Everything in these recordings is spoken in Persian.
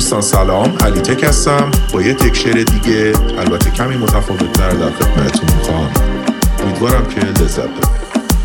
دوستان سلام، علی تک هستم با یه تکشر دیگه، البته کمی متفاوت‌تر در خدمتتون میخوام. امیدوارم که لذت ببرید.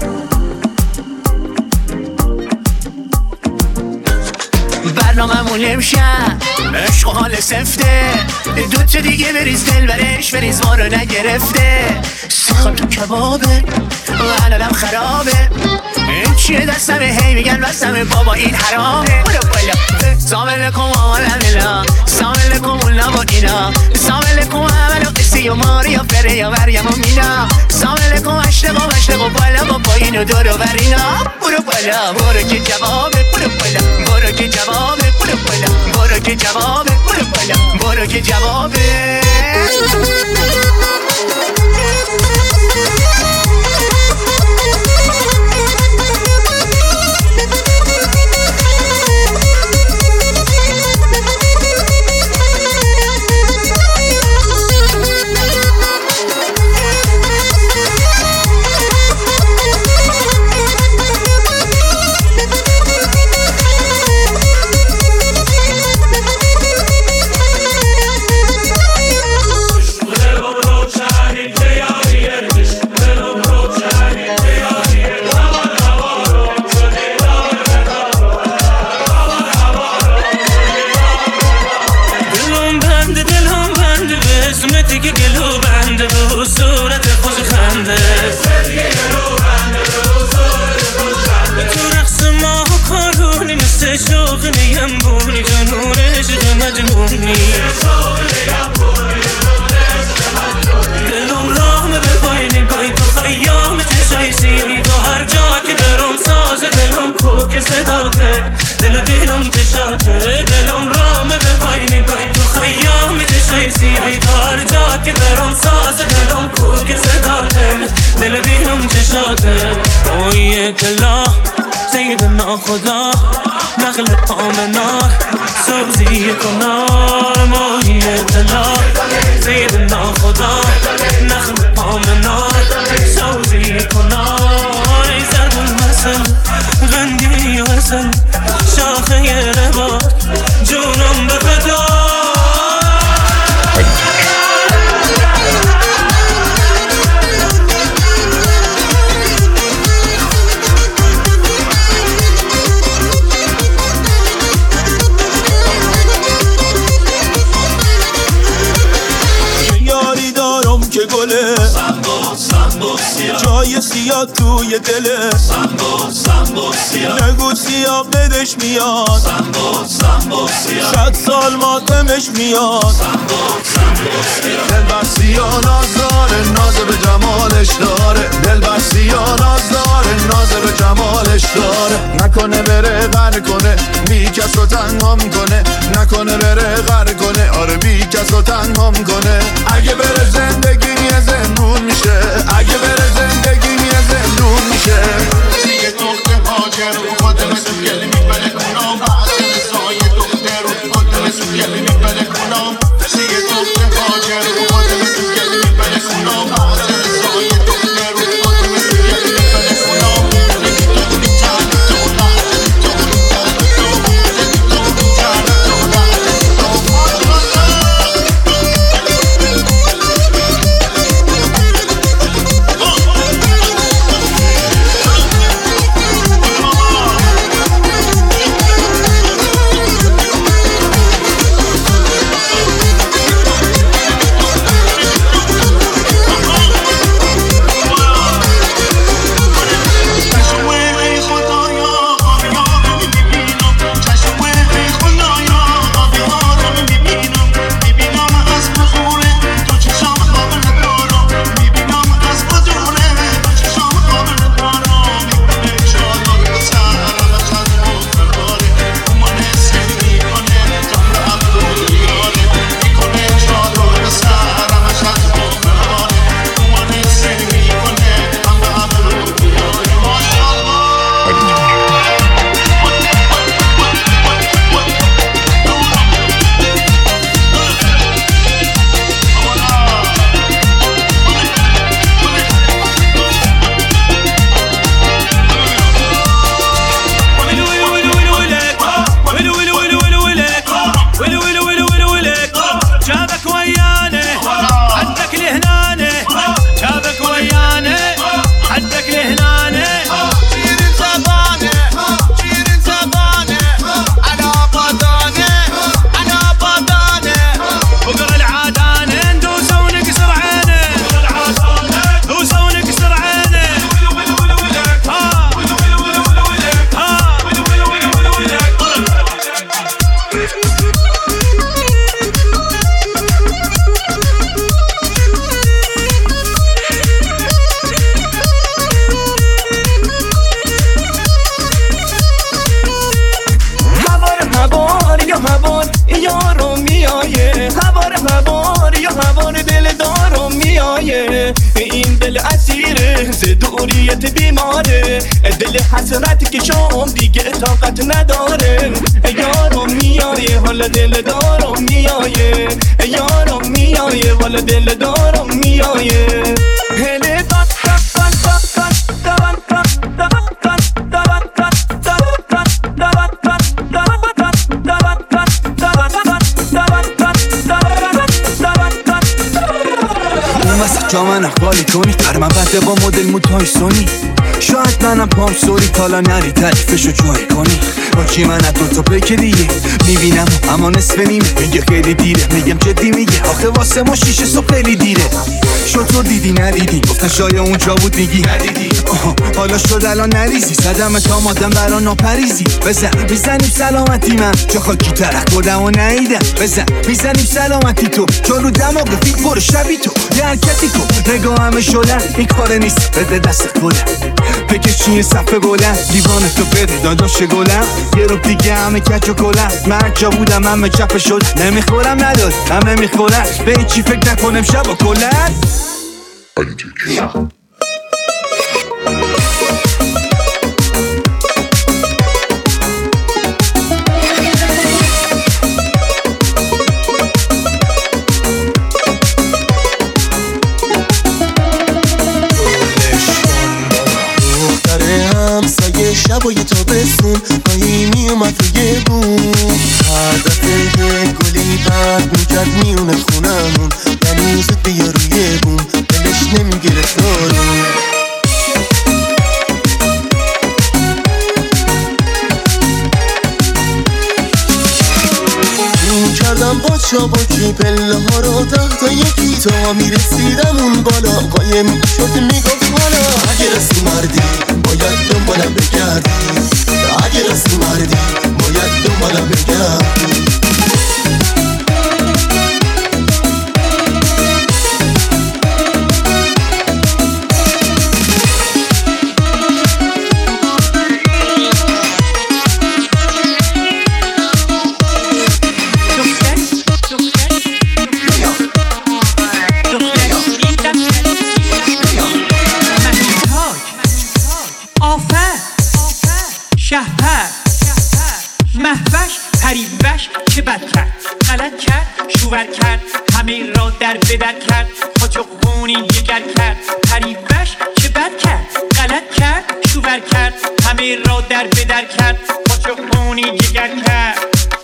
برنامه‌مون امشب عشق و حال سفته، دوتا دیگه بریز دل برش بریز ما رو نگرفته. سیخم تو کبابه و حلالم خرابه، این چیه دستمه هی میگن بستمه بابا این حرامه. برو بالا سامل کم آمالم اینا، سامل کم اون نبا اینا، سامل کم عمل و قصی و ماری یا فره یا مریم و مینا، سامل کم اشتق و بالا با پایین و دور و برینا. برو بالا برو که جوابه، برو بالا برو که جوابه، برو بالا برو که جوابه، برو بالا برو که جوابه. خدا نخل آمنا سوزی کنار ماهی اطلاع سیدنا خدا نخل آمنا سوزی کنار زد المثل غندی وصل شاخه رباط جونم بفدا. جای سیاه توی دله نگو سیاه بدش میاد، 100 سال ماتمش میاد. دلبر سیاه ناز داره ناز به جمالش داره، دلبر سیاه ناز داره ناز به جمالش داره. نکنه بره غر کنه بی کس رو تنهام کنه، نکنه بره غر کنه آره بی کس رو تنهام کنه. اگه بره زندگی یه زندون میشه، اگه بره زندگی یه زندون میشه. دیگه دختر هاجر و خودم سوگلی میبره کنم، حسن سایه دختر و خودم سوگلی میبره کنم. دیگه دختر هاجر و خودم سوگلی میبره کنم، حسن سایه دختر و خودم سوگلی میبره کنم. دنیای این دل اسیره ز دوریت بیماره دل حسرت که شام دیگه طاقت نداره یارم میایه حالا دل دارم میایه یارم میایه حالا دل دارم میایه هله جا من اقبالی کنی در من بده با مدل موتای سونی شاید منم پام سوری تالا نری تعریفشو جایی کنی با چی من از دوتا پیک دیگه میبینم اما نصف نیمه میگه خیلی دیره میگم جدی میگه آخه واسه ما 6 صبح خیلی دیره شد تو دیدی ندیدی گفتن شاید اونجا بود میگی ندیدی حالا شد الان نریزی صدم تا مادم برا ناپریزی بزن میزنیم سلامتی من چه خاکی ترک بودم و نهیدم بزن میزنیم سلامتی تو چون رو دماغ فیک برو شبی تو یه حرکتی کن نگاه همه شدن این کار نیست بده دست خودم بکش چیه صفحه بلند دیوانه تو بده داداش گلم یه رو دیگه همه کچ و کلم من جا بودم همه چپه شد نمیخورم نداد همه میخورم به این چی فکر نکنم شب و کلن همسایه شبای تابستون مایی میومد روی بوم هر دفعه یه گلی برد میکرد میونه خونمون یعنی زود بیا روی بوم دلش نمیگرفت دارون کردم با چابکی پله ها رو تحت یکی تا میرسیدم اون بالا قایم شد میگفت حالا اگه رسی مردی باید دنبالم بگردی اگه رسی مردی باید دنبالم بگردی پریوش چه بد کرد غلط کرد شوور کرد همه را در بدر کرد خاچ و خونی دیگر کرد پریوش چه بد کرد غلط کرد شوور کرد همه را در بدر کرد خاچ و خونی دیگر کرد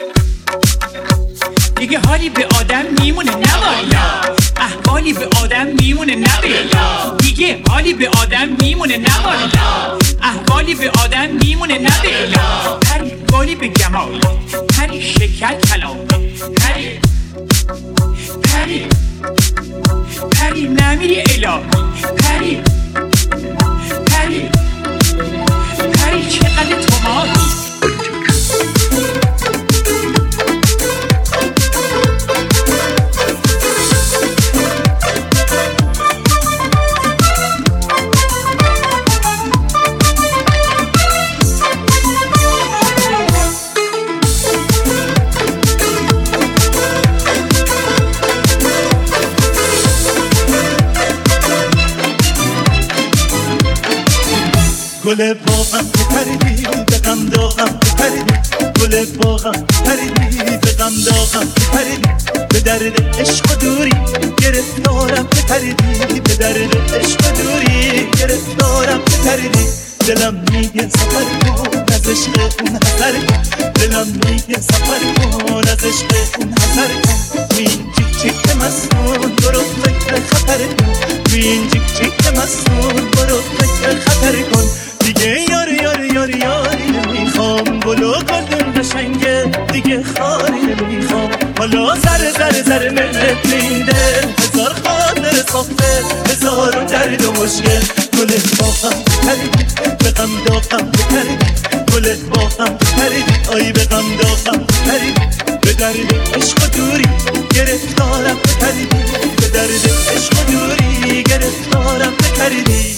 دیگه حالی به آدم میمونه نبالا احوالی به آدم میمونه نبالا دیگه حالی به آدم میمونه نبالا احوالی به آدم میمونه نبالا پری بالی به جمال پری شکر کلام پری پری پری نمیری الهی پری پری پری چقدر توماری گل باغم پریدی به غم داغم پریدی گل باغم پریدی به غم داغم پریدی به درد عشق و دوری گرفتارم پریدی به درد عشق و دوری گرفتارم پریدی دلم میگه سفر کن از عشق اون حذر کن دلم میگه سفر کن از عشق اون حذر کن توی این جیک جیک مستون برو فکر خطر کن توی این جیک جیک مستون برو فکر خطر کن دیگه یاری نمیخوام گلو گلدن قشنگه دیگه خاری نمیخوام حالا زر ملت میده هزار خاطر صافه هزار درد و مشکل گل باغم پریدی به غم داغم پریدی گل باغم پریدی آی به غم داغم پریدی به درد عشق و دوری گرفتارم پریدی به درد عشق و دوری گرفتارم پریدی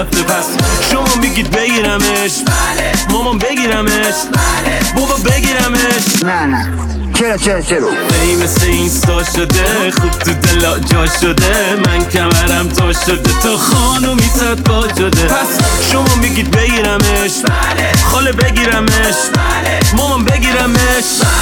رفته. پس شما میگید بگیرمش، مامان بگیرمش، بابا بگیرمش. نه چرا ای مثل اینستا شده، خوب تو دلا جا شده، من کمرم تا شده، تو خانومی صد پا شده. پس شما میگید بگیرمش، خاله بگیرمش، مامان بگیرمش.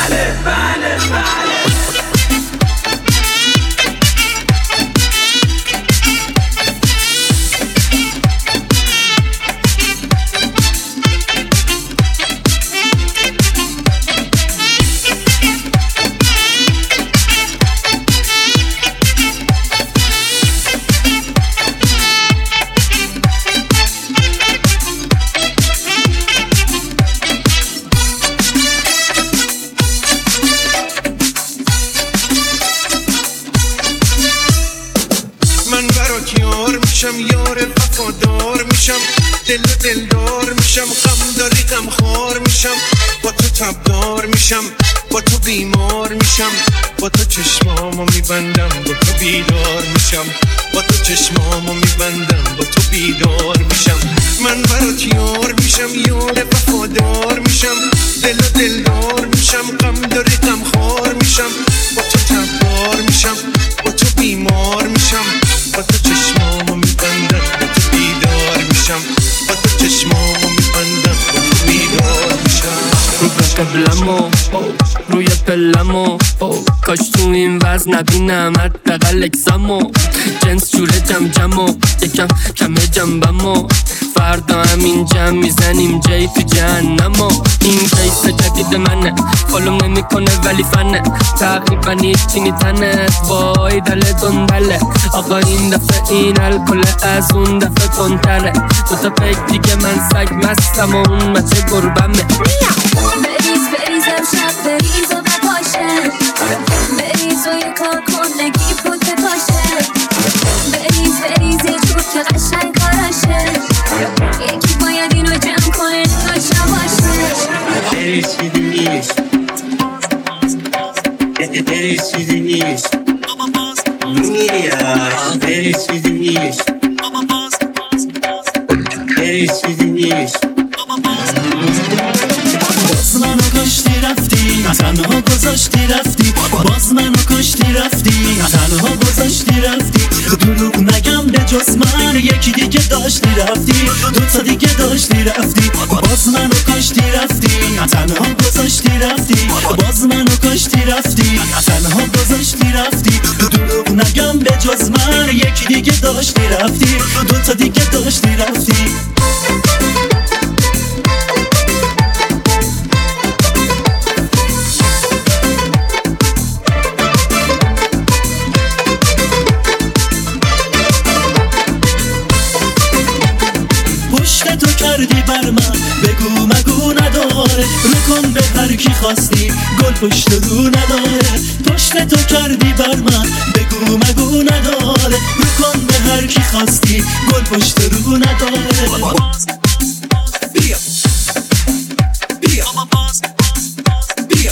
یار وفادار میشم، دلدار میشم، غم داری غم خار میشم، با تو تبدار میشم، با تو بیمار میشم، با تو چشمامو میبندم، با تو بیدار میشم، با تو چشمامو میبندم، با تو بیدار میشم. من برات یار میشم، یار وفادار میشم، دلدار میشم، غم داری غم خار میشم، با تو تبدار میشم، با تو بیمار میشم، با تو چشمامو میبندم، با تو بیدار میشم، با تو چشمامو میبندم، با تو بیدار میشم. رو قبلمو روی پلمو کاش تو این وزن نبینم حداقل اکسمو، جنس جوره جمجمو یکم کمه جنبمو، فردا همین جمع میزنیم جای تو جهنمو. این کیس جدید منه، فالو نمیکنه ولی فنه، تقریبا هیچی نیتنه، وای دل دندله. آقا این دفعه این الکل از اون دفعه کنتره، دوتا پک دیگه من سگ مستم و اون مچه گربمه. بریزم شب بریز و بپاشه، بریز و یه کار کن نگی پوت پاشه، بریز یه جور که قشنگ کاراشه، یکی باید اینو جمع کنه نگاشه باشه. بریز چیزی نیست، بریز چیزی نیست، میریاش بریز چیزی نیست، بریز چیزی نیست. باز منو کشتی رفتی، تنها گذاشتی رفتی، باز منو کشتی رفتی، تنها گذاشتی رفتی. دروغ نگم به جز من یکی دیگه داشتی رفتی، دوتا دیگه داشتی رفتی. باز منو کشتی رفتی، تنها گذاشتی رفتی، باز منو کشتی رفتی، تنها گذاشتی رفتی. دروغ نگم به جز من یکی دیگه داشتی رفتی، دوتا دیگه داشتی رفتی. تو کردی بر من بگو مگو نداره، رو کن به هر کی خواستی گل پشت رو نداره. پشت تو کردی بر من بگو مگو نداره، رو کن به هر کی خواستی گل پشت رو نداره. بیا بیا بیا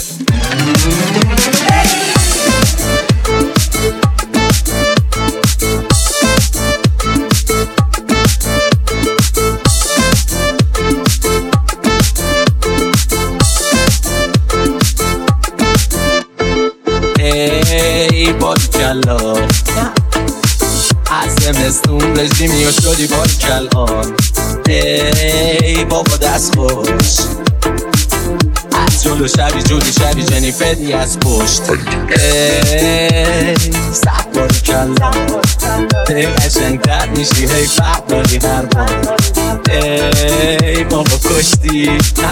ای باریکلا، از زمستون رژیمی و شدی باریکلا. ای بابا دست خوش، از جلو شبی جوری شبی جنیفری از پشت. ای صد باریکلا، ای قشنگتر میشی هی فرق داری هر بار. ای بابا کشتی،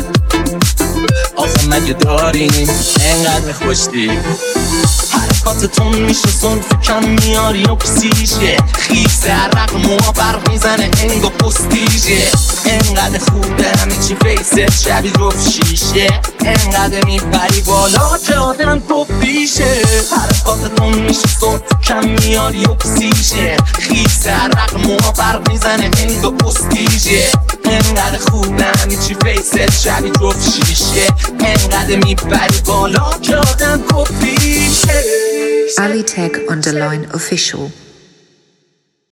آخه مگه داریم انقدر خوشتی. حرکاتتون میشه صنف کم میاری و پسیشه، خیسه عرق موها برق میزنه انگا پستیشه. انقدر خوبه همه چی فیست شبی جفت شیشه، انقدر میپری بالا که آدم پفیشه. حرکاتتون میشه صنف کم میاری و پسیشه، خیسه عرق موها برق میزنه انگا پستیشه. انقدر خوبه همه چی فیست شبی جفت شیشه، انقدر میپری بالا که آدم پفیشه. Ali Tech _ official.